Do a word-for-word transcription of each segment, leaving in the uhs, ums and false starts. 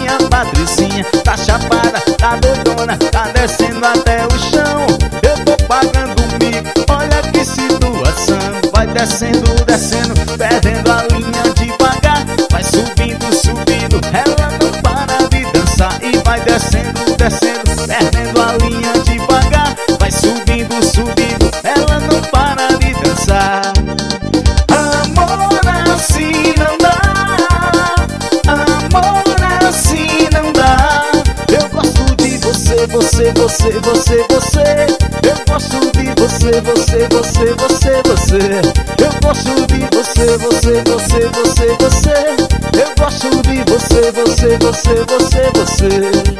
minha patricinha tá chapada, tá doidona, tá descendo até o chão. Eu tô pagando mico, olha que situação. Vai descendo, descendo, perdendo a linha devagar. Vai subindo, subindo, ela não para de dançar. E vai descendo, descendo, perdendo a linha devagar. Vai subindo, subindo, ela não para de dançar. Amor, assim não dá. Amor, assim não dá. Eu gosto de você, você, você, você, você. Eu gosto de você, você, você, você, você. Eu gosto de você, você, você, você, você. Eu gosto de você, você, você, você, você.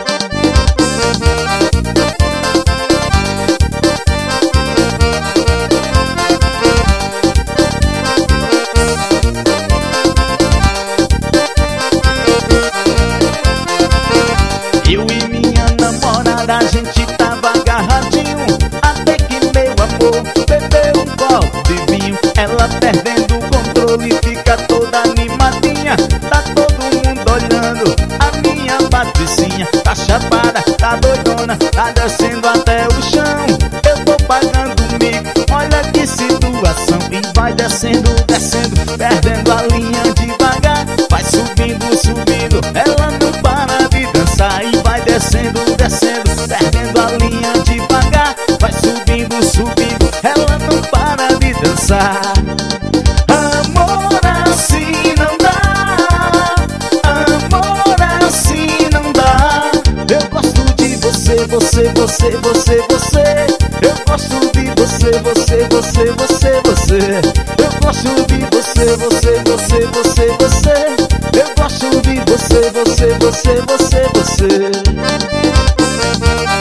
Eu e minha namorada, a gente tava agarradinho, até que meu amor bebeu um copo de vinho. Ela perdendo o controle, fica toda animadinha. Tá todo mundo olhando, a minha patricinha tá chapada, tá doidona, tá descendo até o chão. Eu tô pagando mico, olha que situação. E vai descendo, descendo, perdendo a linha devagar. Vai subindo, subindo, ela não para de dançar. E vai descendo, descendo, perdendo a linha devagar. Vai subindo, subindo, ela não para de dançar. Amor, assim não dá. Amor, assim não dá. Eu gosto de você, você, você, você, você. Eu gosto de você, você, você, você, você. Eu gosto de você, você, você, você, você. Eu gosto de você, você, você, você, você.